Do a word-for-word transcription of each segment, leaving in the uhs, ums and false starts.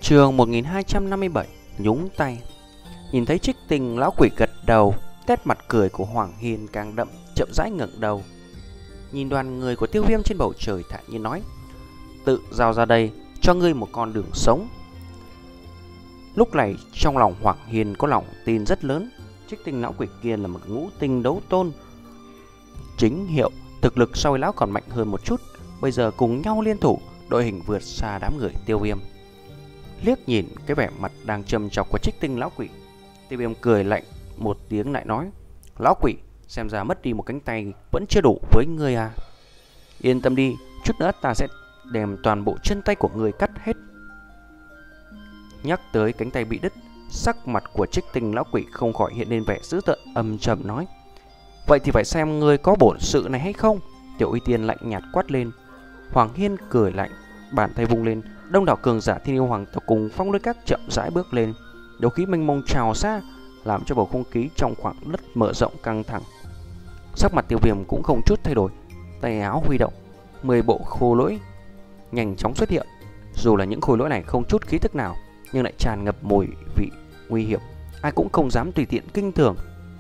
Chương một nghìn hai trăm năm mươi bảy. Nhúng tay. Nhìn thấy Trích Tinh lão quỷ gật đầu, nét mặt cười của Hoàng Hiên càng đậm, chậm rãi ngẩng đầu. Nhìn đoàn người của Tiêu Viêm trên bầu trời thản nhiên nói: "Tự giao ra đây, cho ngươi một con đường sống." Lúc này trong lòng Hoàng Hiên có lòng tin rất lớn. Trích Tinh lão quỷ kia là một ngũ tinh đấu tôn, chính hiệu thực lực so với lão còn mạnh hơn một chút. Bây giờ cùng nhau liên thủ, đội hình vượt xa đám người Tiêu Viêm. Liếc nhìn cái vẻ mặt đang trầm trọc của Trích Tinh lão quỷ, Tiêu Viêm cười lạnh một tiếng lại nói: "Lão quỷ, xem ra mất đi một cánh tay vẫn chưa đủ với ngươi à? Yên tâm đi, chút nữa ta sẽ đem toàn bộ chân tay của ngươi cắt hết." Nhắc tới cánh tay bị đứt, sắc mặt của Trích Tinh lão quỷ không khỏi hiện lên vẻ dữ tợn, âm trầm nói: "Vậy thì phải xem ngươi có bổn sự này hay không." Tiểu Uy Tiên lạnh nhạt quát lên. Hoàng Hiên cười lạnh, bàn tay vung lên, đông đảo cường giả Thiên Yêu Hoàng tộc cùng Phong Lôi Các chậm rãi bước lên, đấu khí mênh mông trào ra, làm cho bầu không khí trong khoảng đất mở rộng căng thẳng. Sắc mặt Tiêu Viêm cũng không chút thay đổi, tay áo huy động, mười bộ khô lỗi nhanh chóng xuất hiện. Dù là những khối lỗi này không chút khí tức nào, nhưng lại tràn ngập mùi vị nguy hiểm, ai cũng không dám tùy tiện kinh thường.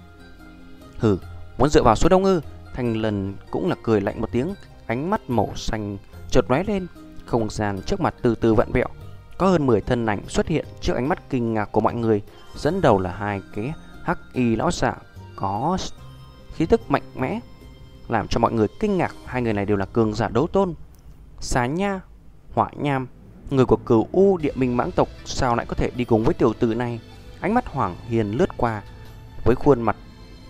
"Hừ, muốn dựa vào số đông ư?" Thanh Lần cũng là cười lạnh một tiếng, ánh mắt màu xanh chợt lóe lên, không gian trước mặt từ từ vặn vẹo, có hơn mười thân ảnh xuất hiện trước ánh mắt kinh ngạc của mọi người. Dẫn đầu là hai cái hắc y lão giả có khí tức mạnh mẽ, làm cho mọi người kinh ngạc. Hai người này đều là cường giả đấu tôn. Xà Nha, Hỏa Nham, người của Cửu U Địa Minh mãng tộc, sao lại có thể đi cùng với tiểu tử này? Ánh mắt Hoàng Hiền lướt qua với khuôn mặt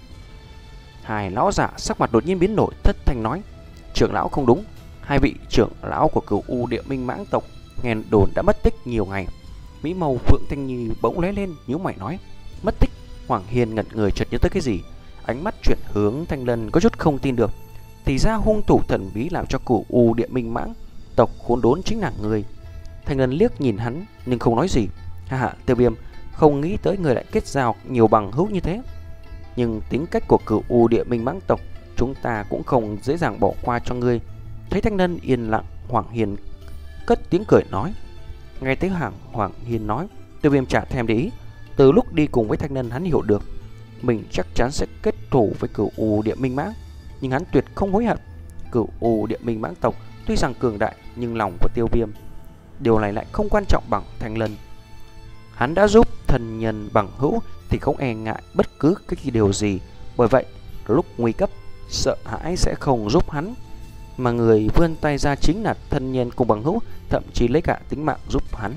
hai lão giả, sắc mặt đột nhiên biến đổi, thất thanh nói: "Trưởng lão không đúng, hai vị trưởng lão của Cửu U Địa Minh mãng tộc nghe đồn đã mất tích nhiều ngày." Mỹ màu Phượng Thanh Nhi bỗng lóe lên, nhíu mày nói: "Mất tích?" Hoàng Hiên ngẩn người, chợt nhớ tới cái gì, ánh mắt chuyển hướng Thanh Lân, có chút không tin được. Thì ra hung thủ thần bí làm cho Cửu U Địa Minh mãng tộc khốn đốn chính là người. Thanh Lân liếc nhìn hắn nhưng không nói gì. Ha ha, Tiêu Viêm, không nghĩ tới người lại kết giao nhiều bằng hữu như thế. Nhưng tính cách của Cửu U Địa Minh mãng tộc chúng ta cũng không dễ dàng bỏ qua cho ngươi. Thấy Thanh Lân yên lặng, Hoàng Hiên cất tiếng cười nói. Nghe thấy hàng Hoàng Hiên nói, Tiêu Viêm chả thèm để ý. Từ lúc đi cùng với Thanh Lân, hắn hiểu được mình chắc chắn sẽ kết thù với Cửu U Địa Minh mãng, nhưng hắn tuyệt không hối hận. Cửu U Địa Minh mãng tộc tuy rằng cường đại, nhưng lòng của Tiêu Viêm điều này lại không quan trọng bằng Thanh Lân. Hắn đã giúp thần nhân bằng hữu thì không e ngại bất cứ cái điều gì. Bởi vậy lúc nguy cấp, sợ hãi sẽ không giúp hắn, mà người vươn tay ra chính là thân nhân cùng bằng hữu, thậm chí lấy cả tính mạng giúp hắn.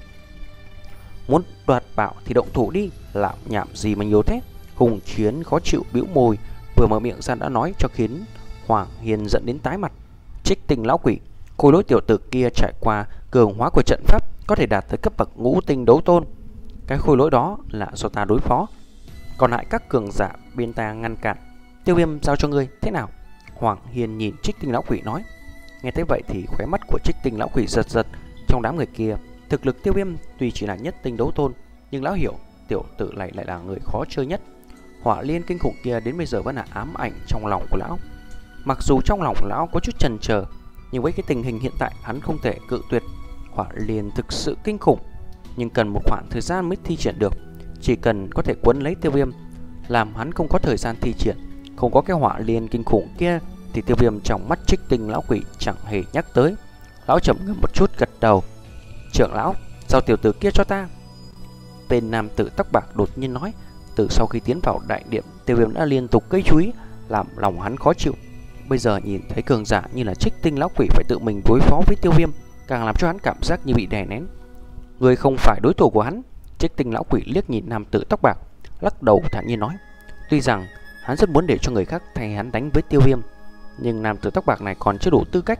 Muốn đoạt bảo thì động thủ đi, làm nhảm gì mà nhiều thế? Hùng Chiến khó chịu bĩu môi, vừa mở miệng ra đã nói cho khiến Hoàng Hiên giận đến tái mặt. Trích Tinh lão quỷ, khối lỗi tiểu tử kia trải qua cường hóa của trận pháp có thể đạt tới cấp bậc ngũ tinh đấu tôn. Cái khối lỗi đó là do ta đối phó, còn lại các cường giả bên ta ngăn cản. Tiêu Viêm giao cho ngươi, thế nào? Hoàng Hiên nhìn Trích Tinh lão quỷ nói. Nghe thấy vậy thì khóe mắt của Trích Tinh lão quỷ giật giật. Trong đám người kia, thực lực Tiêu Viêm tuy chỉ là nhất tinh đấu tôn, nhưng lão hiểu tiểu tử này lại là người khó chơi nhất. Hỏa liên kinh khủng kia đến bây giờ vẫn là ám ảnh trong lòng của lão. Mặc dù trong lòng lão có chút chần chờ, nhưng với cái tình hình hiện tại hắn không thể cự tuyệt. Hỏa liên thực sự kinh khủng, nhưng cần một khoảng thời gian mới thi triển được. Chỉ cần có thể quấn lấy Tiêu Viêm, làm hắn không có thời gian thi triển, không có cái hỏa liên kinh khủng kia, thì Tiêu Viêm trong mắt Trích Tinh lão quỷ chẳng hề nhắc tới. Lão chậm ngâm một chút gật đầu. Trưởng lão, giao tiểu tử kia cho ta. Tên nam tử tóc bạc đột nhiên nói. Từ sau khi tiến vào đại điện, Tiêu Viêm đã liên tục gây chú ý, làm lòng hắn khó chịu. Bây giờ nhìn thấy cường giả như là Trích Tinh lão quỷ phải tự mình đối phó với Tiêu Viêm, càng làm cho hắn cảm giác như bị đè nén. Người không phải đối thủ của hắn. Trích Tinh lão quỷ liếc nhìn nam tử tóc bạc, lắc đầu thản nhiên nói. Tuy rằng hắn rất muốn để cho người khác thay hắn đánh với Tiêu Viêm, nhưng nam tử tóc bạc này còn chưa đủ tư cách.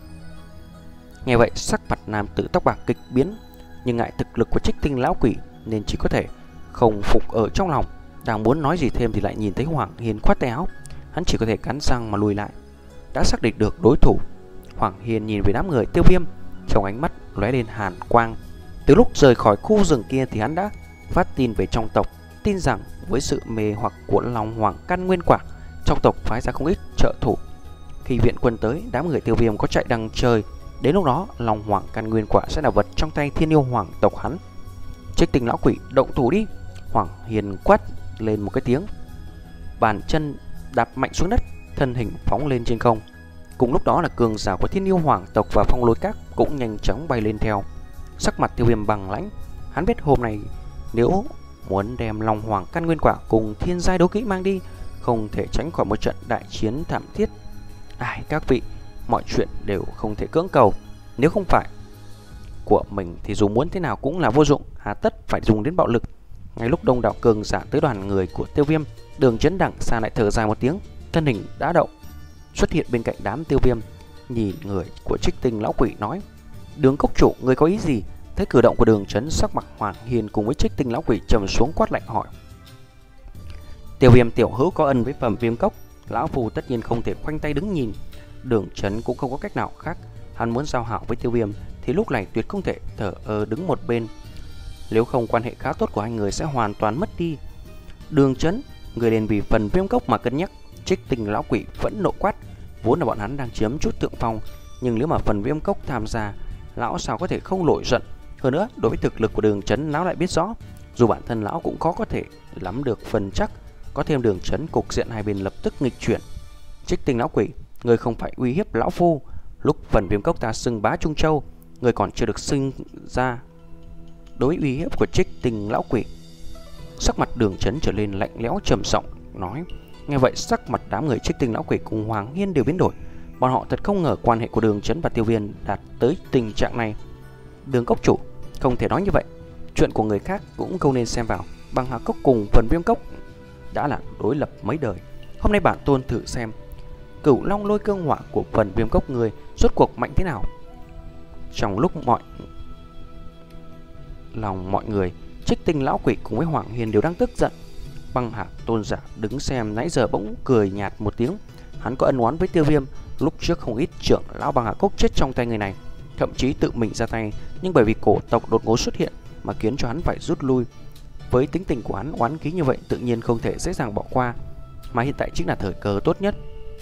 Nghe vậy sắc mặt nam tử tóc bạc kịch biến, nhưng ngại thực lực của Trích Tinh lão quỷ nên chỉ có thể không phục ở trong lòng. Đang muốn nói gì thêm thì lại nhìn thấy Hoàng Hiên khoát tay áo, hắn chỉ có thể cắn răng mà lùi lại. Đã xác định được đối thủ, Hoàng Hiên nhìn về đám người Tiêu Viêm, trong ánh mắt lóe lên hàn quang. Từ lúc rời khỏi khu rừng kia thì hắn đã phát tin về trong tộc, tin rằng với sự mê hoặc của Long Hoàng căn nguyên quả, trong tộc phái ra không ít trợ thủ. Khi viện quân tới, đám người Tiêu Viêm có chạy đằng trời, Đến lúc đó, Long Hoàng căn nguyên quả sẽ là vật trong tay Thiên Yêu Hoàng tộc hắn. Trích Tinh lão quỷ, động thủ đi! Hoàng Hiên quát lên một cái tiếng, bàn chân đạp mạnh xuống đất, thân hình phóng lên trên không. Cùng lúc đó là cường giả của Thiên Yêu Hoàng tộc và Phong Lôi Các cũng nhanh chóng bay lên theo. Sắc mặt Tiêu Viêm bằng lãnh, hắn biết hôm nay nếu muốn đem Long Hoàng căn nguyên quả cùng thiên giai đấu kỹ mang đi, không thể tránh khỏi một trận đại chiến thảm thiết. Ai các vị, mọi chuyện đều không thể cưỡng cầu, nếu không phải của mình thì dù muốn thế nào cũng là vô dụng, hà tất phải dùng đến bạo lực. Ngay lúc đông đảo cường giả tới đoàn người của Tiêu Viêm, Đường Chấn đằng xa lại thở dài một tiếng, thân hình đã động xuất hiện bên cạnh đám Tiêu Viêm, nhìn người của Trích Tinh lão quỷ nói: Đường cốc chủ, người có ý gì? Thấy cử động của Đường Chấn, sắc mặt Hoàng Hiên cùng với Trích Tinh lão quỷ trầm xuống, quát lạnh hỏi: Tiêu Viêm tiểu hữu có ân với Phẩm Viêm Cốc, lão phu tất nhiên không thể khoanh tay đứng nhìn. Đường Chấn cũng không có cách nào khác, hắn muốn giao hảo với Tiêu Viêm thì lúc này tuyệt không thể thở ơ đứng một bên, nếu không quan hệ khá tốt của hai người sẽ hoàn toàn mất đi. Đường Chấn, người liền vì Phần Viêm Cốc mà cân nhắc. Trích Tinh lão quỷ vẫn nộ quát, vốn là bọn hắn đang chiếm chút thượng phong, nhưng nếu mà Phần Viêm Cốc tham gia, lão sao có thể không nổi giận. Hơn nữa, đối với thực lực của Đường Chấn, lão lại biết rõ, dù bản thân lão cũng khó có thể nắm được phần chắc, có thêm Đường Chấn, cục diện hai bên lập tức nghịch chuyển. Trích Tinh lão quỷ, người không phải uy hiếp lão phu. Lúc Phần Viêm Cốc ta xưng bá Trung Châu, người còn chưa được sinh ra. Đối với uy hiếp của Trích Tinh lão quỷ, sắc mặt Đường Chấn trở lên lạnh lẽo trầm giọng nói. Nghe vậy, sắc mặt đám người Trích Tinh lão quỷ cùng Hoàng Hiên đều biến đổi. Bọn họ thật không ngờ quan hệ của Đường Chấn và Tiêu Viêm đạt tới tình trạng này. Đường cốc chủ, không thể nói như vậy. Chuyện của người khác cũng không nên xem vào. Băng Hà Cốc cùng Phần Viêm Cốc đã là đối lập mấy đời. Hôm nay bản tôn thử xem Cửu Long Lôi Cương Hỏa của Phần Viêm Cốc người rốt cuộc mạnh thế nào. Trong lúc mọi lòng mọi người, Trích Tinh lão quỷ cùng với Hoàng Hiên đều đang tức giận. Băng Hà tôn giả đứng xem nãy giờ bỗng cười nhạt một tiếng. Hắn có ân oán với Tiêu Viêm, lúc trước không ít trưởng lão Băng Hà Cốc chết trong tay người này, thậm chí tự mình ra tay, nhưng bởi vì cổ tộc đột ngột xuất hiện mà khiến cho hắn phải rút lui. Với tính tình của hắn oán khí như vậy, tự nhiên không thể dễ dàng bỏ qua, mà hiện tại chính là thời cơ tốt nhất.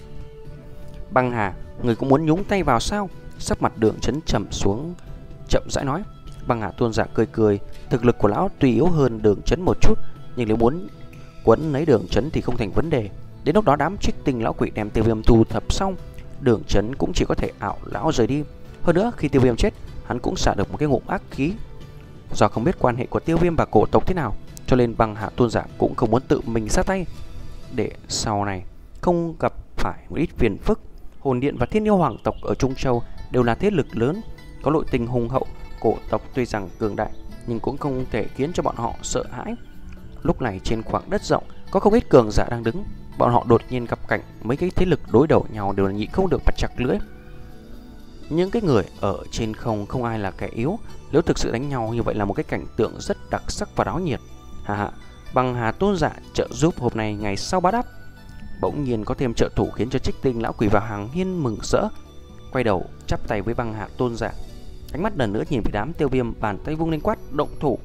Băng Hà, người cũng muốn nhúng tay vào sao? Sắc mặt Đường Chấn trầm xuống, chậm rãi nói. Băng Hà tôn giả cười cười, thực lực của lão tuy yếu hơn Đường Chấn một chút, nhưng nếu muốn quấn lấy Đường Chấn thì không thành vấn đề. Đến lúc đó đám Trích Tinh lão quỷ đem Tiêu Viêm thu thập xong, Đường Chấn cũng chỉ có thể ảo lão rời đi. Hơn nữa, khi Tiêu Viêm chết, hắn cũng xả được một cái ngụm ác khí. Do không biết quan hệ của Tiêu Viêm và cổ tộc thế nào, cho nên Băng Hà tôn giả cũng không muốn tự mình ra tay, để sau này không gặp phải một ít phiền phức. Hồn Điện và Thiên Yêu Hoàng tộc ở Trung Châu đều là thế lực lớn, có nội tình hùng hậu. Cổ tộc tuy rằng cường đại, nhưng cũng không thể khiến cho bọn họ sợ hãi. Lúc này trên khoảng đất rộng có không ít cường giả đang đứng, bọn họ đột nhiên gặp cảnh mấy cái thế lực đối đầu nhau đều là nhịn không được mà chặt lưỡi. Những cái người ở trên không không ai là kẻ yếu, nếu thực sự đánh nhau như vậy là một cái cảnh tượng rất đặc sắc và náo nhiệt. Hà hà, Băng Hà tôn giả trợ giúp hôm nay ngày sau bá đáp. Bỗng nhiên có thêm trợ thủ khiến cho Trích Tinh lão quỷ và Hoàng Hiên mừng rỡ, quay đầu chắp tay với Băng Hà tôn giả, ánh mắt lần nữa nhìn về đám Tiêu Viêm, bàn tay vung lên quát động thủ.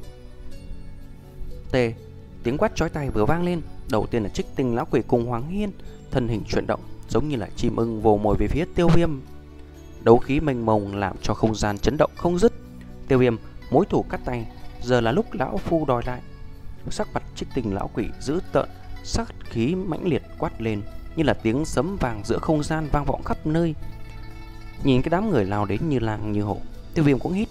T, tiếng quát chói tai vừa vang lên, đầu tiên là Trích Tinh lão quỷ cùng Hoàng Hiên thân hình chuyển động giống như là chim ưng vồ mồi về phía Tiêu Viêm. Đấu khí mênh mông làm cho không gian chấn động không dứt. Tiêu Viêm mối thủ cắt tay, giờ là lúc lão phu đòi lại. Sắc mặt Trích Tinh lão quỷ dữ tợn, sắc khí mãnh liệt quát lên như là tiếng sấm vàng giữa không gian vang vọng khắp nơi. Nhìn cái đám người lao đến như lang như hổ, Tiêu Viêm cũng hít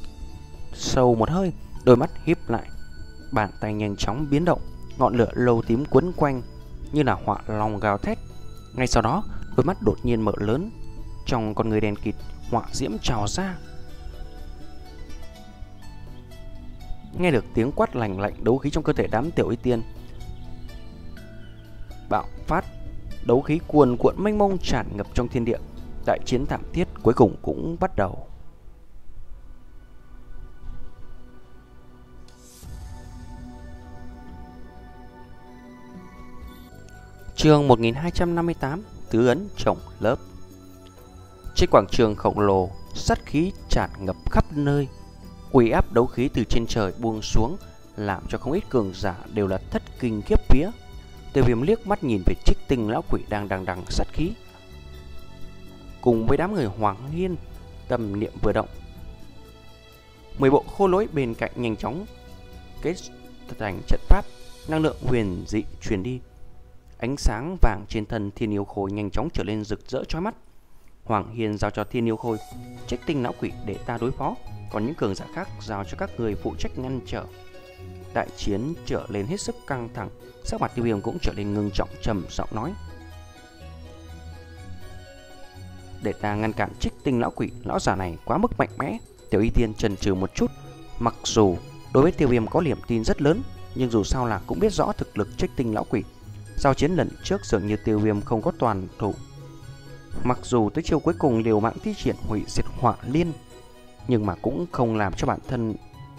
sâu một hơi, đôi mắt híp lại, bàn tay nhanh chóng biến động, ngọn lửa lâu tím quấn quanh như là hỏa long gào thét. Ngay sau đó, đôi mắt đột nhiên mở lớn, trong con người đen kịt hỏa diễm trào ra. Nghe được tiếng quát lành lạnh, đấu khí trong cơ thể đám tiểu y tiên bạo phát, đấu khí cuồn cuộn mênh mông tràn ngập trong thiên địa. Đại chiến thảm thiết cuối cùng cũng bắt đầu. Chương một nghìn hai trăm năm mươi tám, tứ ấn chồng lớp. Trên quảng trường khổng lồ, sát khí tràn ngập khắp nơi, uy áp đấu khí từ trên trời buông xuống, làm cho không ít cường giả đều là thất kinh khiếp vía. Tiêu Viêm liếc mắt nhìn về Trích Tinh lão quỷ đang đằng đằng sát khí, cùng với đám người Hoàng Hiên Tâm niệm vừa động, mười bộ khô lỗi bên cạnh nhanh chóng kết thành trận pháp, năng lượng huyền dị truyền đi. Ánh sáng vàng trên thân Thiên Yêu Khôi nhanh chóng trở lên rực rỡ chói mắt. Hoàng Hiên giao cho Thiên Yêu Khôi Trích Tinh lão quỷ để ta đối phó, còn những cường giả khác giao cho các người phụ trách ngăn trở. Đại chiến trở lên hết sức căng thẳng, sắc mặt Tiêu Viêm cũng trở nên ngưng trọng, trầm giọng nói: để ta ngăn cản Trích Tinh lão quỷ, lão giả này quá mức mạnh mẽ. Tiểu Y Tiên chần chừ một chút, mặc dù đối với Tiêu Viêm có niềm tin rất lớn, nhưng dù sao là cũng biết rõ thực lực Trích Tinh lão quỷ. Giao chiến lần trước dường như Tiêu Viêm không có toàn thủ, mặc dù tới chiêu cuối cùng liều mạng thi triển hủy diệt hỏa liên, nhưng mà cũng không làm cho bản thân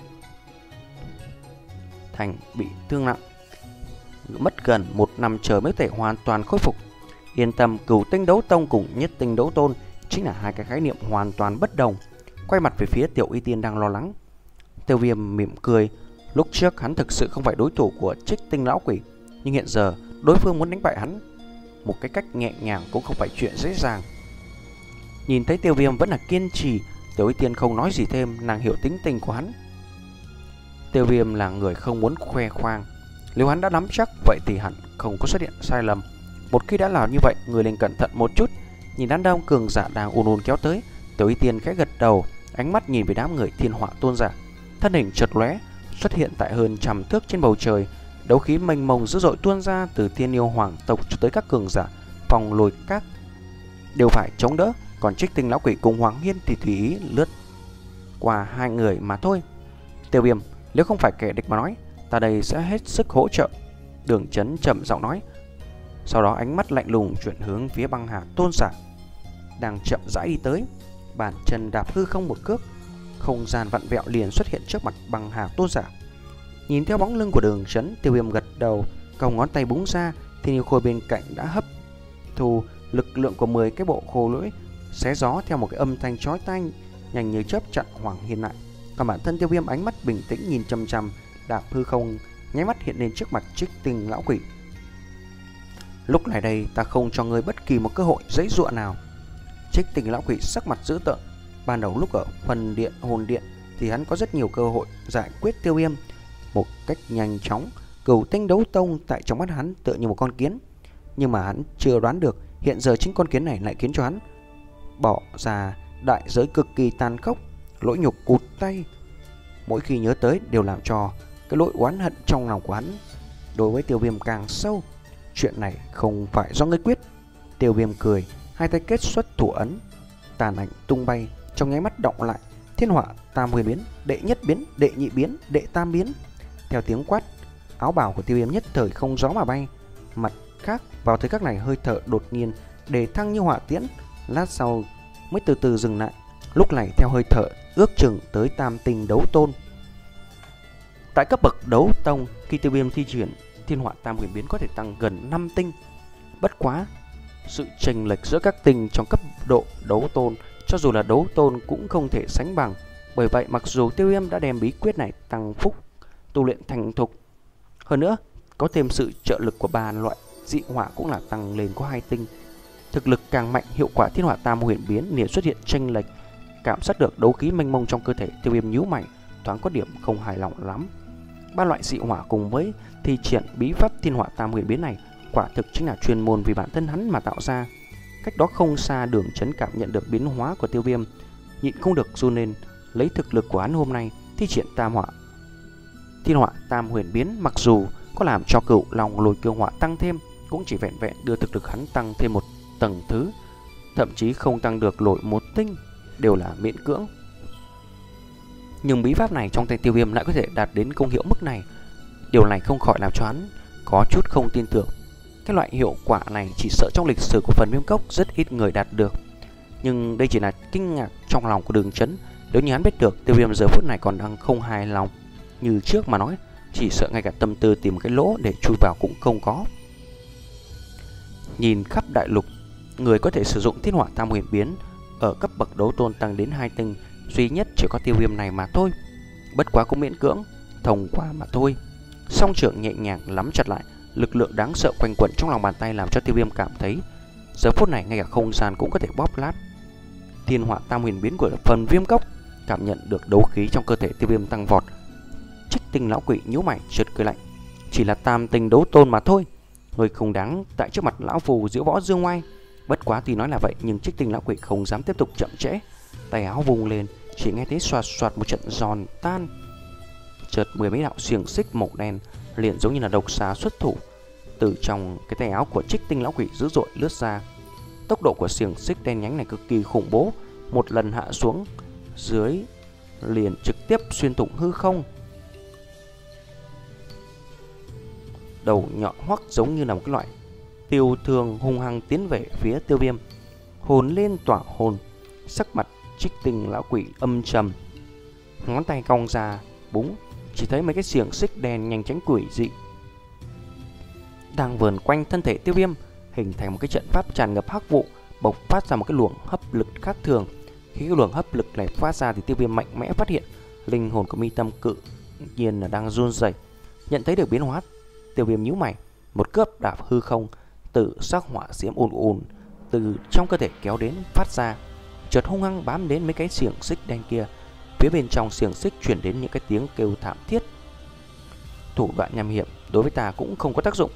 thành bị thương nặng. Mất gần một năm trời mới có thể hoàn toàn khôi phục. Yên tâm, Cửu Tinh Đấu Tông cùng Nhất Tinh Đấu Tôn chính là hai cái khái niệm hoàn toàn bất đồng. Quay mặt về phía Tiểu Y Tiên đang lo lắng, Tiêu Viêm mỉm cười. Lúc trước hắn thực sự không phải đối thủ của Trích Tinh lão quỷ, nhưng hiện giờ đối phương muốn đánh bại hắn một cái cách nhẹ nhàng cũng không phải chuyện dễ dàng. Nhìn thấy Tiêu Viêm vẫn là kiên trì, Tiểu Y Tiên không nói gì thêm, nàng hiểu tính tình của hắn. Tiêu Viêm là người không muốn khoe khoang, nếu hắn đã nắm chắc vậy thì hẳn không có xuất hiện sai lầm. Một khi đã làm như vậy, người nên cẩn thận một chút. Nhìn đám đông cường giả đang ùn ùn kéo tới, Tiểu Y Tiên khẽ gật đầu, ánh mắt nhìn về đám người Thiên Họa tôn giả, thân hình chợt lóe xuất hiện tại hơn trăm thước trên bầu trời. Đấu khí mênh mông dữ dội tuôn ra từ Thiên Yêu Hoàng tộc cho tới các cường giả phòng lôi các đều phải chống đỡ, còn Trích Tinh lão quỷ cùng Hoàng Hiên thì tùy ý lướt qua hai người mà thôi. Tiêu Viêm, nếu không phải kẻ địch mà nói, ta đây sẽ hết sức hỗ trợ. Đường Chấn trầm giọng nói, sau đó ánh mắt lạnh lùng chuyển hướng phía Băng Hà tôn giả đang chậm rãi đi tới, bàn chân đạp hư không một cước, không gian vặn vẹo liền xuất hiện trước mặt Băng Hà tôn giả. Nhìn theo bóng lưng của Đường Chấn, Tiêu Viêm gật đầu, cong ngón tay búng ra, Thiên Yêu Khôi bên cạnh đã hấp thu lực lượng của mười cái bộ khô lưỡi, xé gió theo một cái âm thanh chói tai, nhanh như chớp chặn Hoàng Hiên lại. Còn bản thân Tiêu Viêm ánh mắt bình tĩnh nhìn chăm chăm, đạp hư không, nháy mắt hiện lên trước mặt Trích Tinh lão quỷ. Lúc này đây ta không cho ngươi bất kỳ một cơ hội giãy giụa nào. Trích Tinh lão quỷ sắc mặt dữ tợn. Ban đầu lúc ở phần điện hồn điện thì hắn có rất nhiều cơ hội giải quyết Tiêu Viêm một cách nhanh chóng. Cửu Tinh Đấu Tông tại trong mắt hắn tựa như một con kiến, nhưng mà hắn chưa đoán được hiện giờ chính con kiến này lại khiến cho hắn bỏ ra đại giới cực kỳ tàn khốc, lỗi nhục cụt tay. Mỗi khi nhớ tới đều làm cho cái lỗi oán hận trong lòng của hắn đối với Tiêu Viêm càng sâu. Chuyện này không phải do ngươi quyết. Tiêu Viêm cười, hai tay kết xuất thủ ấn, tàn ảnh tung bay, trong nháy mắt động lại. Thiên Họa Tam Huyền biến, đệ nhất biến, đệ nhị biến, đệ tam biến. Theo tiếng quát, áo bào của Tiêu Viêm nhất thời không gió mà bay. Mặt khác, vào thời khắc này hơi thở đột nhiên đề thăng như hỏa tiễn, lát sau mới từ từ dừng lại. Lúc này theo hơi thở ước chừng tới Tam Tinh Đấu Tôn. Tại cấp bậc đấu tông, khi Tiêu Viêm thi triển Thiên Họa Tam Huyền biến có thể tăng gần năm tinh. Bất quá, sự chênh lệch giữa các tinh trong cấp độ đấu tôn, cho dù là đấu tôn cũng không thể sánh bằng. Bởi vậy mặc dù Tiêu Viêm đã đem bí quyết này tăng phúc tu luyện thành thục, hơn nữa có thêm sự trợ lực của ba loại dị hỏa cũng là tăng lên có hai tinh. Thực lực càng mạnh, hiệu quả Thiên Họa Tam Huyền biến liền xuất hiện chênh lệch. Cảm giác được đấu khí mênh mông trong cơ thể, Tiêu Viêm nhíu mày, thoáng có điểm không hài lòng lắm. Ba loại dị hỏa cùng với thi triển bí pháp Thiên Họa Tam Huyền biến này quả thực chính là chuyên môn vì bản thân hắn mà tạo ra. Cách đó không xa, Đường Chấn cảm nhận được biến hóa của Tiêu Viêm, nhịn không được run lên. Lấy thực lực của hắn hôm nay, thi triển Tam Họa Thiên Họa Tam Huyền biến mặc dù có làm cho Cửu Long Lôi Cương Hỏa tăng thêm, cũng chỉ vẹn vẹn đưa thực lực hắn tăng thêm một tầng thứ, thậm chí không tăng được nổi một tinh, đều là miễn cưỡng. Nhưng bí pháp này trong tay Tiêu Viêm lại có thể đạt đến công hiệu mức này, điều này không khỏi làm cho hắn có chút không tin tưởng. Cái loại hiệu quả này chỉ sợ trong lịch sử của phần Viêm Cốc rất ít người đạt được. Nhưng đây chỉ là kinh ngạc trong lòng của Đường Chấn. Nếu như hắn biết được Tiêu Viêm giờ phút này còn đang không hài lòng như trước mà nói, chỉ sợ ngay cả tâm tư tìm cái lỗ để chui vào cũng không có. Nhìn khắp đại lục, người có thể sử dụng Thiên Họa Tam Huyền biến ở cấp bậc đấu tôn tăng đến hai tinh, duy nhất chỉ có Tiêu Viêm này mà thôi. Bất quá cũng miễn cưỡng thông qua mà thôi. Song trưởng nhẹ nhàng nắm chặt lại, lực lượng đáng sợ quanh quẩn trong lòng bàn tay làm cho Tiêu Viêm cảm thấy giờ phút này ngay cả không gian cũng có thể bóp lát. Thiên Hỏa Tam Huyền biến của phần Viêm Cốc. Cảm nhận được đấu khí trong cơ thể Tiêu Viêm tăng vọt, Trích Tinh lão quỷ nhíu mày chợt cười lạnh. Chỉ là tam tinh đấu tôn mà thôi, người không đáng tại trước mặt lão phù diễu võ dương ngoai. Bất quá tuy nói là vậy nhưng Trích Tinh lão quỷ không dám tiếp tục chậm trễ, tay áo vung lên, chỉ nghe thấy xoạt xoạt một trận giòn tan. Chợt mười mấy đạo xiềng xích màu đen liền giống như là độc xà xuất thủ, từ trong cái tay áo của Trích Tinh lão quỷ dữ dội lướt ra. Tốc độ của xiềng xích đen nhánh này cực kỳ khủng bố, một lần hạ xuống dưới liền trực tiếp xuyên thủng hư không. Đầu nhọn hoắc giống như là một cái loại tiêu thương hung hăng tiến về phía Tiêu Viêm. Hồn lên tỏa hồn, sắc mặt Trích Tinh lão quỷ âm trầm, ngón tay cong ra búng, chỉ thấy mấy cái xiềng xích đen nhanh chóng quỷ dị đang vờn quanh thân thể Tiêu Viêm, hình thành một cái trận pháp tràn ngập hắc vụ, bộc phát ra một cái luồng hấp lực khác thường. Khi cái luồng hấp lực này phát ra thì Tiêu Viêm mạnh mẽ phát hiện linh hồn của mi tâm cự nhiên là đang run rẩy. Nhận thấy được biến hóa, Tiêu Viêm nhíu mày, một cước đạp hư không, tự sắc hỏa diễm ùn ùn từ trong cơ thể kéo đến phát ra, chợt hung hăng bám đến mấy cái xiềng xích đen kia. Phía bên trong xiềng xích truyền đến những cái tiếng kêu thảm thiết. Thủ đoạn nham hiểm đối với ta cũng không có tác dụng.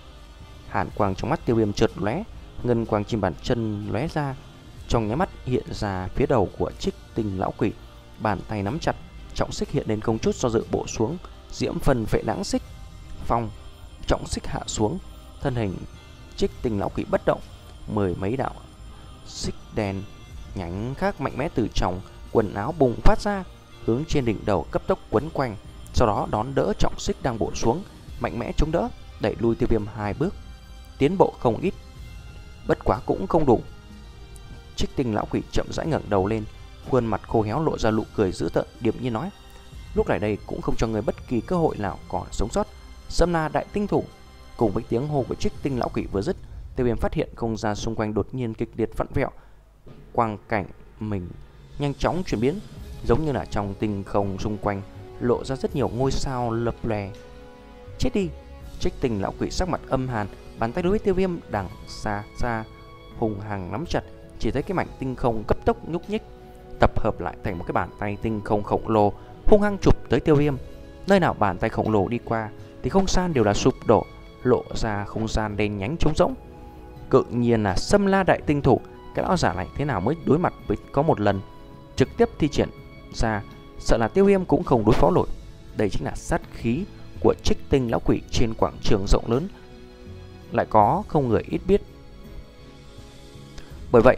Hàn quang trong mắt Tiêu Viêm chợt lóe, ngân quang chim bàn chân lóe ra, trong nháy mắt hiện ra phía đầu của Trích Tinh lão quỷ. Bàn tay nắm chặt, trọng xích hiện lên không chút do dự bổ xuống, diễm phần phệ lãng xích phong, trọng xích hạ xuống, thân hình Trích Tinh lão quỷ bất động. Mười mấy đạo xích đen nhánh khác mạnh mẽ từ trong quần áo bùng phát ra, hướng trên đỉnh đầu cấp tốc quấn quanh, sau đó đón đỡ trọng xích đang bổ xuống, mạnh mẽ chống đỡ, đẩy lui Tiêu Viêm hai bước. Tiến bộ không ít, bất quá cũng không đủ. Trích Tinh lão quỷ chậm rãi ngẩng đầu lên, khuôn mặt khô héo lộ ra nụ cười dữ tợn, điềm nhiên nói: lúc này đây cũng không cho người bất kỳ cơ hội nào còn sống sót. Sâm La đại tinh thủ. Cùng với tiếng hô của Trích Tinh lão quỷ vừa dứt, Tiêu Viêm phát hiện không gian xung quanh đột nhiên kịch liệt vặn vẹo, quang cảnh mình nhanh chóng chuyển biến, giống như là trong tinh không xung quanh lộ ra rất nhiều ngôi sao lập lòe. Chết đi! Trích Tinh lão quỷ sắc mặt âm hàn, bàn tay đối với Tiêu Viêm đằng xa xa hùng hằng nắm chặt, chỉ thấy cái mảnh tinh không cấp tốc nhúc nhích, tập hợp lại thành một cái bàn tay tinh không khổng lồ, hung hăng chụp tới Tiêu Viêm. Nơi nào bàn tay khổng lồ đi qua thì không gian đều là sụp đổ, lộ ra không gian đen nhánh trống rỗng. Cự nhiên là Sâm La đại tinh thủ. Cái lão giả này thế nào mới đối mặt với có một lần trực tiếp thi triển ra, sợ là Tiêu Viêm cũng không đối phó nổi. Đây chính là sát khí của Trích Tinh lão quỷ trên quảng trường rộng lớn, lại có không người ít biết. Bởi vậy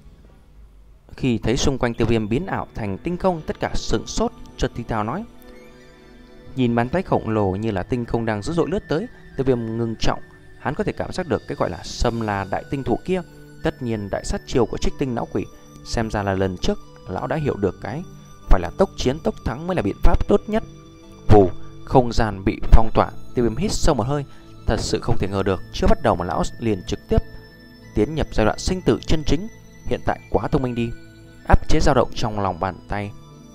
khi thấy xung quanh Tiêu Viêm biến ảo thành tinh không, tất cả sửng sốt, chợt thì thào nói: nhìn bàn tay khổng lồ như là tinh không đang dữ dội lướt tới, Tiêu Viêm ngưng trọng. Hắn có thể cảm giác được cái gọi là Sâm La đại tinh thủ kia. Tất nhiên đại sát chiêu của Trích Tinh lão quỷ, xem ra là lần trước lão đã hiểu được cái phải là tốc chiến tốc thắng mới là biện pháp tốt nhất. Vù, không gian bị phong tỏa. Tiêu Viêm hít sâu một hơi, thật sự không thể ngờ được chưa bắt đầu mà lão liền trực tiếp tiến nhập giai đoạn sinh tử chân chính. Hiện tại quá thông minh đi. Áp chế dao động trong lòng bàn tay,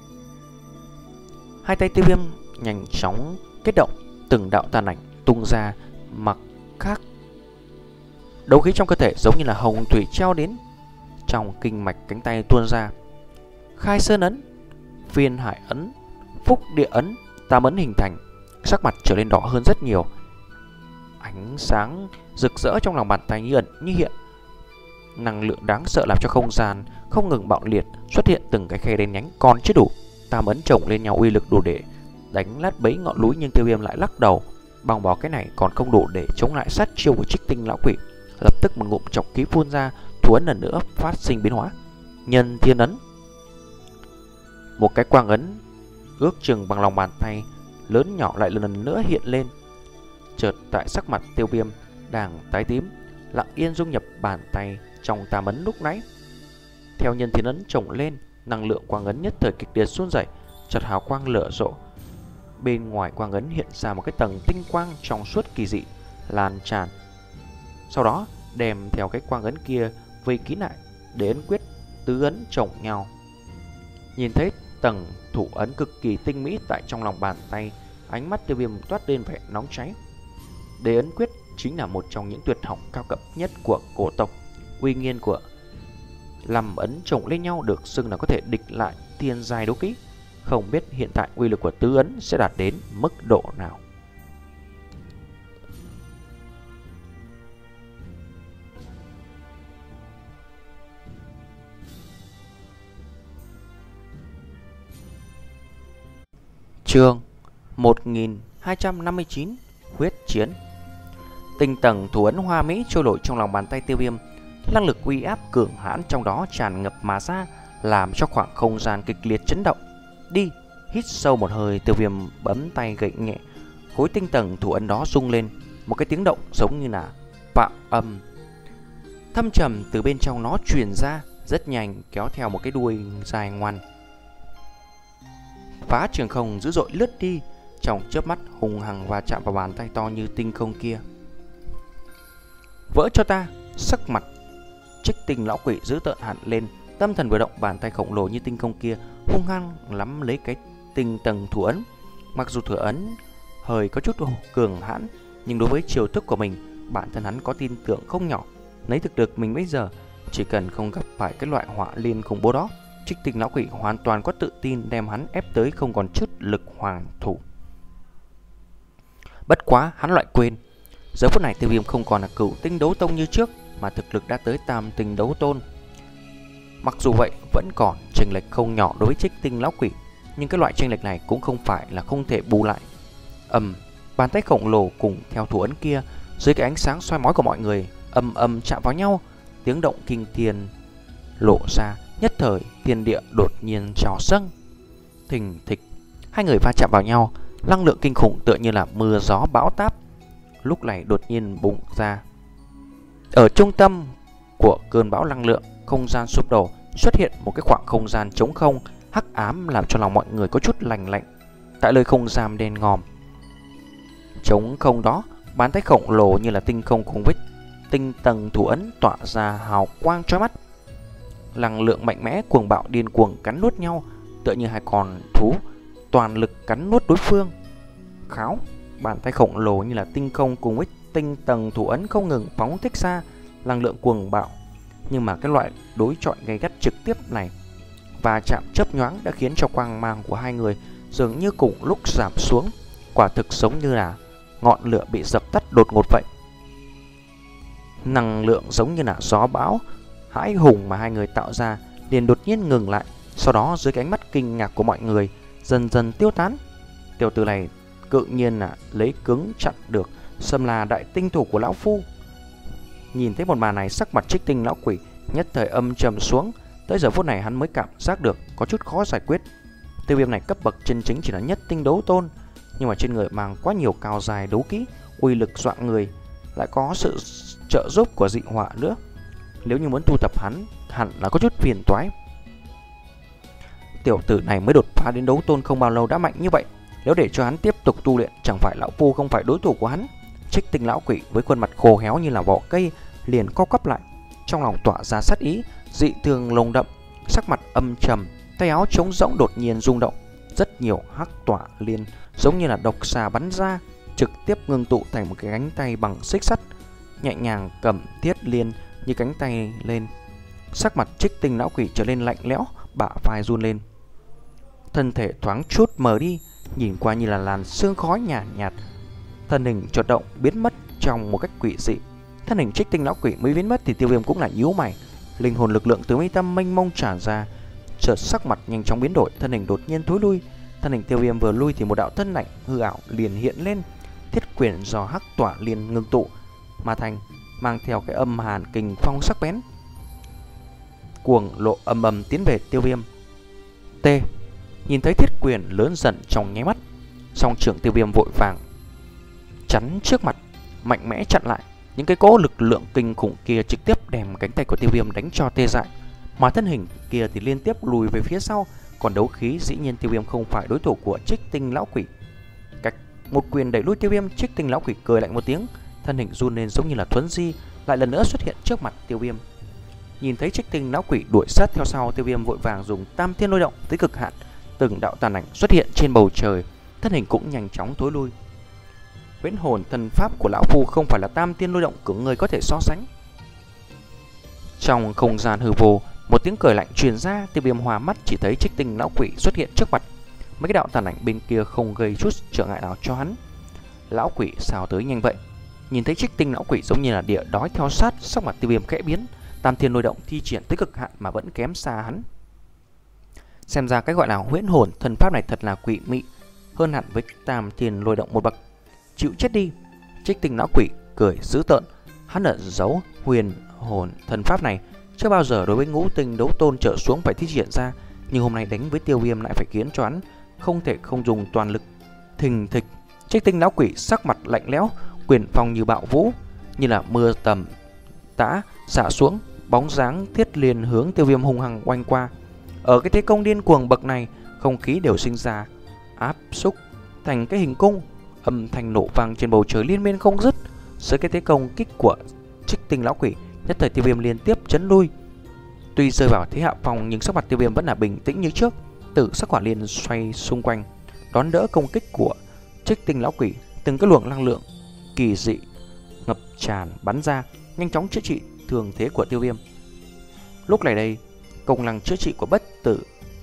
hai tay Tiêu Viêm nhanh chóng kết động, từng đạo tàn ảnh tung ra, mặc khác đấu khí trong cơ thể giống như là hồng thủy treo đến trong kinh mạch cánh tay tuôn ra. Khai Sơn ấn, Phiên Hải ấn, Phúc Địa ấn, Tam ấn hình thành. Sắc mặt trở nên đỏ hơn rất nhiều, ánh sáng rực rỡ trong lòng bàn tay như ẩn như hiện, năng lượng đáng sợ làm cho không gian không ngừng bạo liệt, xuất hiện từng cái khe đen nhánh còn chưa đủ. Tam ấn chồng lên nhau uy lực đủ để đánh lát bấy ngọn núi, nhưng Tiêu Viêm lại lắc đầu, bằng bỏ cái này còn không đủ để chống lại sát chiêu của Trích Tinh lão quỷ. Lập tức một ngụm trọng khí phun ra, thủ ấn lần nữa phát sinh biến hóa, Nhân Thiên ấn. Một cái quang ấn ước chừng bằng lòng bàn tay lớn nhỏ lại lần nữa hiện lên. Chợt tại sắc mặt Tiêu Viêm đang tái tím, lặng yên dung nhập bàn tay trong tam ấn lúc nãy. Theo Nhân Thiên ấn chồng lên, năng lượng quang ấn nhất thời kịch liệt run rẩy, chợt hào quang lửa rộ. Bên ngoài quang ấn hiện ra một cái tầng tinh quang trong suốt kỳ dị lan tràn, sau đó đem theo cái quang ấn kia vây kín lại, để ấn quyết tứ ấn chồng nhau. Nhìn thấy tầng thủ ấn cực kỳ tinh mỹ tại trong lòng bàn tay, ánh mắt Tiêu Viêm toát lên vẻ nóng cháy. Đế ấn quyết chính là một trong những tuyệt học cao cấp nhất của cổ tộc. Uy nghiêm của làm ấn chồng lên nhau được xưng là có thể địch lại thiên giai đấu kỹ. Không biết hiện tại uy lực của tứ ấn sẽ đạt đến mức độ nào. Chương một nghìn hai trăm năm mươi chín Huyết chiến. Tinh tầng thủ ấn hoa mỹ trôi nổi trong lòng bàn tay Tiêu Viêm, năng lực uy áp cường hãn trong đó tràn ngập mà ra, làm cho khoảng không gian kịch liệt chấn động. Đi, hít sâu một hơi, Tiêu Viêm bấm tay gậy nhẹ, khối tinh tầng thủ ấn đó rung lên, một cái tiếng động giống như là vạm âm thâm trầm từ bên trong nó truyền ra, rất nhanh kéo theo một cái đuôi dài ngoằn, phá trường không dữ dội lướt đi, trong chớp mắt hùng hằng và chạm vào bàn tay to như tinh không kia. Vỡ cho ta! Sắc mặt Trích Tinh lão quỷ giữ tợn hẳn lên, tâm thần vừa động, bàn tay khổng lồ như tinh không kia hung hăng nắm lấy cái tinh tầng thủ ấn. Mặc dù thủ ấn hơi có chút cường hãn, nhưng đối với chiêu thức của mình, bản thân hắn có tin tưởng không nhỏ. Lấy thực lực mình bây giờ, chỉ cần không gặp phải cái loại họa liên khủng bố đó, Trích Tinh lão quỷ hoàn toàn có tự tin đem hắn ép tới không còn chút lực hoàn thủ. Bất quá hắn lại quên, giờ phút này Tiêu Viêm không còn là cửu tinh đấu tông như trước, mà thực lực đã tới tam tinh đấu tôn. Mặc dù vậy vẫn còn chênh lệch không nhỏ đối với Trích Tinh lão quỷ, nhưng cái loại chênh lệch này cũng không phải là không thể bù lại. Ầm, bàn tay khổng lồ cùng theo thủ ấn kia dưới cái ánh sáng soi mói của mọi người âm âm chạm vào nhau, tiếng động kinh thiên lộ ra, nhất thời thiên địa đột nhiên trào dâng. Thình thịch, hai người va chạm vào nhau, năng lượng kinh khủng tựa như là mưa gió bão táp lúc này đột nhiên bùng ra. Ở trung tâm của cơn bão năng lượng, không gian sụp đổ, xuất hiện một cái khoảng không gian trống không, hắc ám làm cho lòng mọi người có chút lạnh lạnh. Tại nơi không gian đen ngòm trống không đó, bàn tay khổng lồ như là tinh không cùng với tinh tầng thủ ấn tỏa ra hào quang chói mắt. Năng lượng mạnh mẽ cuồng bạo điên cuồng cắn nuốt nhau, tựa như hai con thú toàn lực cắn nuốt đối phương. Kháo, bàn tay khổng lồ như là tinh không cùng với tinh tầng thủ ấn không ngừng phóng thích ra năng lượng cuồng bạo, nhưng mà cái loại đối chọi gay gắt trực tiếp này và chạm chớp nhoáng đã khiến cho quang mang của hai người dường như cùng lúc giảm xuống, quả thực giống như là ngọn lửa bị dập tắt đột ngột vậy. Năng lượng giống như là gió bão hãi hùng mà hai người tạo ra liền đột nhiên ngừng lại, sau đó dưới cái ánh mắt kinh ngạc của mọi người dần dần tiêu tán. Tiểu tử này cự nhiên là lấy cứng chặn được Sâm La đại tinh thủ của lão phu. Nhìn thấy một màn này, sắc mặt Trích Tinh lão quỷ nhất thời âm trầm xuống. Tới giờ phút này hắn mới cảm giác được có chút khó giải quyết. Tiêu Viêm này cấp bậc chân chính chỉ là nhất tinh đấu tôn, nhưng mà trên người mang quá nhiều cao dài đấu kỹ, uy lực dọa người, lại có sự trợ giúp của dị họa nữa. Nếu như muốn thu thập hắn, hẳn là có chút phiền toái. Tiểu tử này mới đột phá đến đấu tôn không bao lâu đã mạnh như vậy, nếu để cho hắn tiếp tục tu luyện, chẳng phải lão phu không phải đối thủ của hắn. Trích Tinh lão quỷ với khuôn mặt khô héo như là vỏ cây liền co quắp lại, trong lòng tỏa ra sát ý dị thường nồng đậm, sắc mặt âm trầm, tay áo trống rỗng đột nhiên rung động, rất nhiều hắc tỏa liên giống như là độc xà bắn ra, trực tiếp ngưng tụ thành một cái cánh tay bằng xích sắt, nhẹ nhàng cầm thiết liên như cánh tay lên. Sắc mặt Trích Tinh lão quỷ trở nên lạnh lẽo, bả vai run lên, thân thể thoáng chút mờ đi, nhìn qua như là làn sương khói nhàn nhạt, nhạt. Thân hình chợt động biến mất trong một cách quỷ dị. Thân hình Trích Tinh lão quỷ mới biến mất thì Tiêu Viêm cũng là nhíu mày, linh hồn lực lượng từ mi tâm mênh mông tràn ra, chợt sắc mặt nhanh chóng biến đổi, thân hình đột nhiên thối lui. Thân hình Tiêu Viêm vừa lui thì một đạo thân ảnh hư ảo liền hiện lên, thiết quyền do hắc tỏa liền ngưng tụ mà thành, mang theo cái âm hàn kình phong sắc bén, cuồng lộ âm ầm tiến về Tiêu Viêm. T nhìn thấy thiết quyền lớn dần trong nháy mắt, song trưởng Tiêu Viêm vội vàng chắn trước mặt, mạnh mẽ chặn lại những cái cỗ lực lượng kinh khủng kia, trực tiếp đem cánh tay của Tiêu Viêm đánh cho tê dại, mà thân hình kia thì liên tiếp lùi về phía sau. Còn đấu khí dĩ nhiên Tiêu Viêm không phải đối thủ của Trích Tinh lão quỷ. Cách một quyền đẩy lui Tiêu Viêm, Trích Tinh lão quỷ cười lạnh một tiếng, thân hình run lên giống như là thuấn di, lại lần nữa xuất hiện trước mặt Tiêu Viêm. Nhìn thấy Trích Tinh lão quỷ đuổi sát theo sau, Tiêu Viêm vội vàng dùng Tam Thiên Lôi Động tới cực hạn, từng đạo tàn ảnh xuất hiện trên bầu trời, thân hình cũng nhanh chóng thối lui. Huyễn hồn thần pháp của lão phu không phải là Tam Thiên Lôi Động của người có thể so sánh. Trong không gian hư vô, Một tiếng cười lạnh truyền ra, Tiêu Viêm hòa mắt chỉ thấy Trích Tinh lão quỷ xuất hiện trước mặt. Mấy cái đạo tàn ảnh bên kia không gây chút trở ngại nào cho hắn. Lão quỷ sao tới nhanh vậy? Nhìn thấy Trích Tinh lão quỷ giống như là địa đói theo sát, sắc mặt Tiêu Viêm khẽ biến. Tam Thiên Lôi Động thi triển tới cực hạn mà vẫn kém xa hắn. Xem ra cái gọi là huyễn hồn thần pháp này thật là quỷ mị, hơn hẳn với Tam Thiên Lôi Động một bậc. Chịu chết đi! Trích Tinh lão quỷ cười dữ tợn. Hắn ẩn giấu huyền hồn thần pháp này chưa bao giờ đối với ngũ tinh đấu tôn trở xuống phải thi triển ra, nhưng hôm nay đánh với Tiêu Viêm lại phải khiến cho hắn không thể không dùng toàn lực. Thình thịch, Trích Tinh lão quỷ sắc mặt lạnh lẽo, quyền phong như bạo vũ, như là mưa tầm tã xả xuống, bóng dáng Thiết Liên hướng Tiêu Viêm hung hăng oanh qua. Ở cái thế công điên cuồng bậc này, không khí đều sinh ra áp xúc thành cái hình cung, âm thanh nổ vang trên bầu trời liên miên không dứt. Dưới cái thế công kích của Trích Tinh lão quỷ, nhất thời Tiêu Viêm liên tiếp chấn lui. Tuy rơi vào thế hạ phòng nhưng sắc mặt Tiêu Viêm vẫn là bình tĩnh như trước. Tử sắc hỏa liên xoay xung quanh, đón đỡ công kích của Trích Tinh lão quỷ. Từng cái luồng năng lượng kỳ dị ngập tràn bắn ra, nhanh chóng chữa trị thương thế của Tiêu Viêm. Lúc này đây, công năng chữa trị của bất tử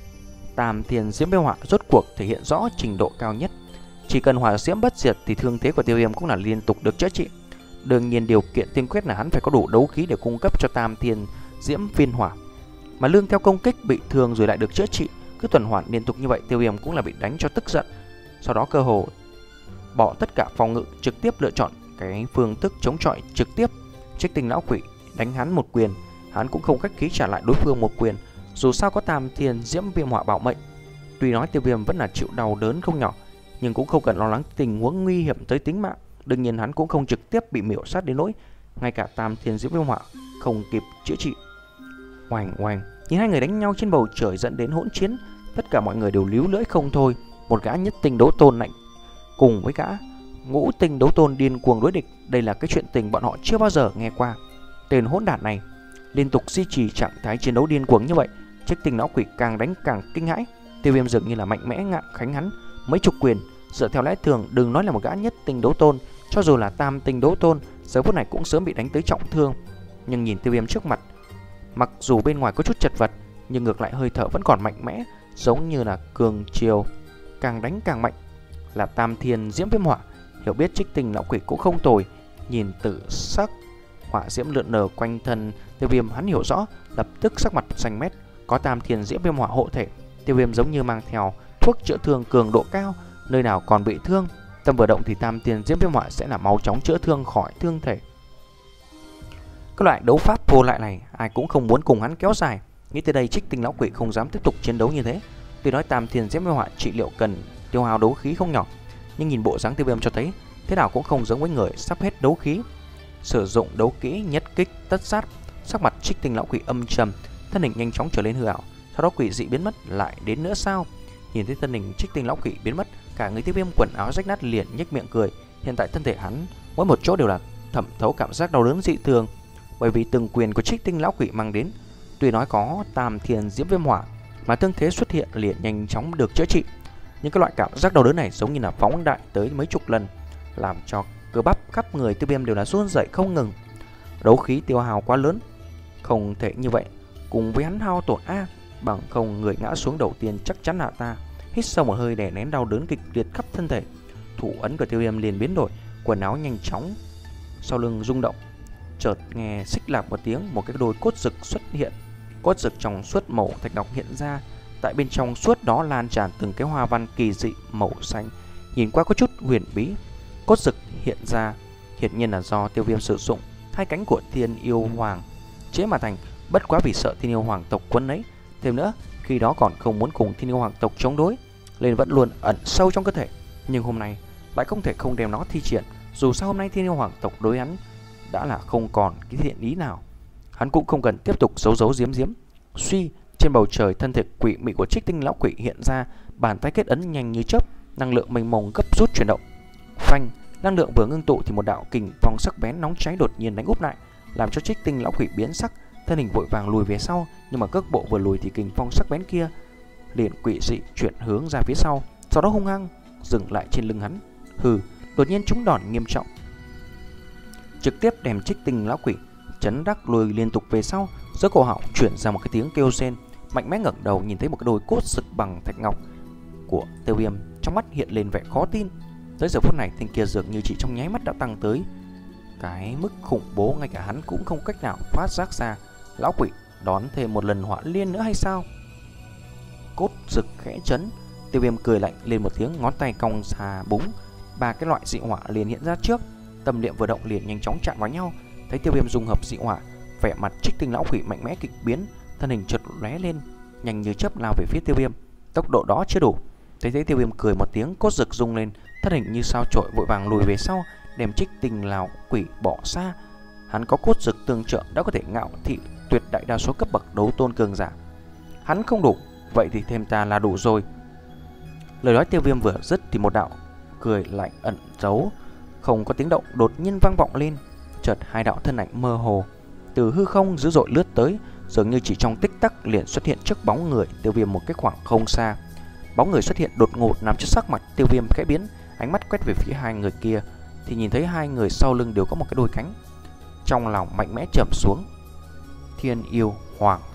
Tam Thiên Diễm Viêm Hỏa rốt cuộc thể hiện rõ trình độ cao nhất. Chỉ cần hỏa diễm bất diệt thì thương thế của Tiêu Viêm cũng là liên tục được chữa trị. Đương nhiên điều kiện tiên quyết là hắn phải có đủ đấu khí để cung cấp cho Tam Thiên Diễm Viên Hỏa. Mà lương theo công kích bị thương rồi lại được chữa trị, cứ tuần hoàn liên tục như vậy, Tiêu Viêm cũng là bị đánh cho tức giận. Sau đó cơ hồ bỏ tất cả phòng ngự, trực tiếp lựa chọn cái phương thức chống chọi trực tiếp. Trích Tinh lão quỷ đánh hắn một quyền, hắn cũng không khách khí trả lại đối phương một quyền. Dù sao có Tam Thiên Diễm Viêm Hỏa bảo mệnh, tuy nói Tiêu Viêm vẫn là chịu đau đớn không nhỏ, nhưng cũng không cần lo lắng tình huống nguy hiểm tới tính mạng. Đương nhiên hắn cũng không trực tiếp bị miểu sát đến nỗi ngay cả Tam Thiên Diễm Viêm Hỏa không kịp chữa trị. Oanh oanh, nhìn hai người đánh nhau trên bầu trời dẫn đến hỗn chiến, tất cả mọi người đều líu lưỡi không thôi. Một gã nhất tinh đấu tôn lạnh cùng với gã ngũ tinh đấu tôn điên cuồng đối địch, đây là cái chuyện tình bọn họ chưa bao giờ nghe qua. Tên hỗn đản này liên tục duy trì trạng thái chiến đấu điên cuồng như vậy, Trích Tinh lão quỷ càng đánh càng kinh hãi. Tiêu Viêm dường như là mạnh mẽ ngạo khánh hắn mấy chục quyền. Dựa theo lẽ thường, đừng nói là một gã nhất tinh đấu tôn, cho dù là tam tinh đấu tôn, giờ phút này cũng sớm bị đánh tới trọng thương. Nhưng nhìn Tiêu Viêm trước mặt, mặc dù bên ngoài có chút chật vật, nhưng ngược lại hơi thở vẫn còn mạnh mẽ, giống như là cường triều, càng đánh càng mạnh. Là Tam Thiên Diễm Viêm Hỏa, hiểu biết Trích Tinh lão quỷ cũng không tồi. Nhìn tự sắc hỏa diễm lượn lờ quanh thân Tiêu Viêm, hắn hiểu rõ, lập tức sắc mặt xanh mét. Có Tam Thiên Diễm Viêm Hỏa hộ thể, Tiêu Viêm giống như mang theo thuốc chữa thương cường độ cao, nơi nào còn bị thương, tâm vừa động thì Tam Thiên Diễm Viêm Hỏa sẽ là máu chóng chữa thương khỏi thương thể. Cái loại đấu pháp vô lại này ai cũng không muốn cùng hắn kéo dài. Nghĩ tới đây, Trích Tinh lão quỷ không dám tiếp tục chiến đấu như thế. Tuy nói Tam Thiên Diễm Viêm Hỏa trị liệu cần tiêu hao đấu khí không nhỏ, nhưng nhìn bộ dáng Tiêu Viêm cho thấy thế nào cũng không giống với người sắp hết đấu khí. Sử dụng đấu kỹ nhất kích tất sát, sắc mặt Trích Tinh lão quỷ âm trầm, thân hình nhanh chóng trở lên hư ảo, sau đó quỷ dị biến mất. Lại đến nữa sao? Nhìn thấy thân hình Trích Tinh lão quỷ biến mất, cả người Tiêu Viêm quần áo rách nát liền nhếch miệng cười. Hiện tại thân thể hắn mỗi một chỗ đều là thẩm thấu cảm giác đau đớn dị thường, bởi vì từng quyền của Trích Tinh lão quỷ mang đến. Tuy nói có Tam Thiên Diễm Viêm Hỏa, mà thương thế xuất hiện liền nhanh chóng được chữa trị, nhưng cái loại cảm giác đau đớn này giống như là phóng đại tới mấy chục lần, làm cho cơ bắp khắp người Tiêu Viêm đều là run rẩy không ngừng. Đấu khí tiêu hao quá lớn, không thể như vậy cùng với hắn hao tổn a, bằng không người ngã xuống đầu tiên chắc chắn là ta. Hít sâu một hơi để nén đau đớn kịch liệt khắp thân thể, thủ ấn của Tiêu Viêm liền biến đổi, quần áo nhanh chóng sau lưng rung động. Chợt nghe xích lạc một tiếng, một cái đôi cốt rực xuất hiện. Cốt rực trong suốt màu thạch ngọc hiện ra, tại bên trong suốt đó lan tràn từng cái hoa văn kỳ dị màu xanh, nhìn qua có chút huyền bí. Cốt rực hiện ra hiển nhiên là do Tiêu Viêm sử dụng hai cánh của Thiên Yêu Hoàng chế mà thành, bất quá vì sợ Thiên Yêu Hoàng tộc quấn lấy. Thêm nữa, khi đó còn không muốn cùng Thiên Yêu Hoàng tộc chống đối, nên vẫn luôn ẩn sâu trong cơ thể. Nhưng hôm nay lại không thể không đem nó thi triển. Dù sao hôm nay Thiên Yêu Hoàng tộc đối hắn đã là không còn cái thiện ý nào, hắn cũng không cần tiếp tục giấu giấu giếm giếm. Suy, trên bầu trời thân thể quỷ mị của Trích Tinh lão quỷ hiện ra, bàn tay kết ấn nhanh như chớp, năng lượng mênh mông gấp rút chuyển động. Phanh, năng lượng vừa ngưng tụ thì một đạo kình phong sắc bén nóng cháy đột nhiên đánh úp lại, làm cho Trích Tinh lão quỷ biến sắc, thân hình vội vàng lùi về sau. Nhưng mà cước bộ vừa lùi thì kình phong sắc bén kia liền quỷ dị chuyển hướng ra phía sau, sau đó hung hăng dừng lại trên lưng hắn. Hừ, đột nhiên trúng đòn nghiêm trọng, trực tiếp đem Trích Tinh lão quỷ chấn đắc lùi liên tục về sau. Giữa cổ họng chuyển ra một cái tiếng kêu rên. Mạnh mẽ ngẩng đầu nhìn thấy một cái đôi cốt sực bằng thạch ngọc của Tiêu Viêm, trong mắt hiện lên vẻ khó tin. Tới giờ phút này, thanh kia dường như chỉ trong nháy mắt đã tăng tới cái mức khủng bố ngay cả hắn cũng không cách nào phát giác ra. Lão quỷ đón thêm một lần họa liên nữa hay sao? Cốt rực khẽ chấn, Tiêu Viêm cười lạnh lên một tiếng, ngón tay cong ra búng, ba cái loại dị hỏa liền hiện ra trước. Tâm niệm vừa động liền nhanh chóng chạm vào nhau. Thấy Tiêu Viêm dung hợp dị hỏa, vẻ mặt Trích Tinh lão quỷ mạnh mẽ kịch biến, thân hình chợt lóe lên, nhanh như chớp lao về phía Tiêu Viêm. Tốc độ đó chưa đủ. Thấy thấy Tiêu Viêm cười một tiếng, cốt rực rung lên, thân hình như sao chổi vội vàng lùi về sau, đem Trích Tinh lão quỷ bỏ xa. Hắn có cốt rực tương trợ đã có thể ngạo thị tuyệt đại đa số cấp bậc đấu tôn cường giả. Hắn không đủ, vậy thì thêm ta là đủ rồi. Lời nói Tiêu Viêm vừa dứt thì một đạo cười lạnh ẩn giấu không có tiếng động đột nhiên vang vọng lên. Chợt hai đạo thân ảnh mơ hồ từ hư không dữ dội lướt tới, dường như chỉ trong tích tắc liền xuất hiện trước bóng người Tiêu Viêm một cái khoảng không xa. Bóng người xuất hiện đột ngột làm cho sắc mặt Tiêu Viêm khẽ biến, ánh mắt quét về phía hai người kia thì nhìn thấy hai người sau lưng đều có một cái đôi cánh. Trong lòng mạnh mẽ trầm xuống. Thiên yêu hoàng